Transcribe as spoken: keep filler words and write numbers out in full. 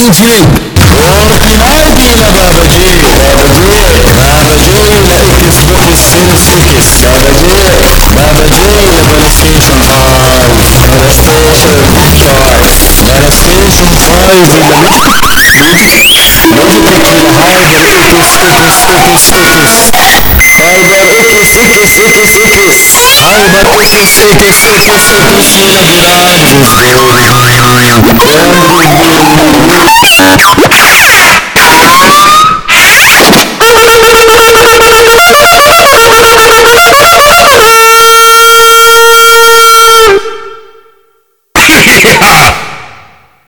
जी और पिनाई पीना बाबा जी बाबा जी बाबा जी la ikis bukis sinis ikis Baba ji Baba ji la bella station five bella station five bella station five in the Look tequila high bella ikis ikis ikis ikis Albar ikis ikis ikis ikis Albar ikis ikis ikis ikis Sina bilanjus